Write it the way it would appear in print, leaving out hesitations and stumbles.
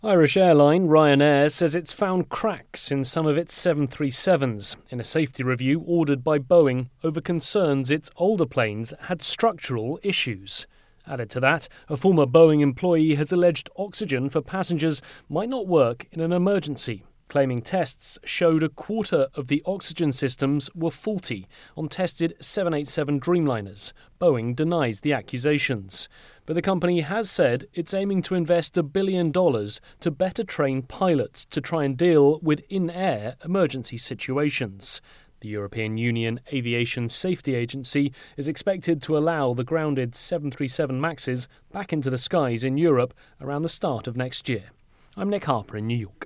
Irish airline Ryanair says it's found cracks in some of its 737s in a safety review ordered by Boeing over concerns its older planes had structural issues. Added to that, a former Boeing employee has alleged oxygen for passengers might not work in an emergency, claiming tests showed a quarter of the oxygen systems were faulty on tested 787 Dreamliners. Boeing denies the accusations. But the company has said it's aiming to invest $1 billion to better train pilots to try and deal with in-air emergency situations. The European Union Aviation Safety Agency is expected to allow the grounded 737 MAXs back into the skies in Europe around the start of next year. I'm Nick Harper in New York.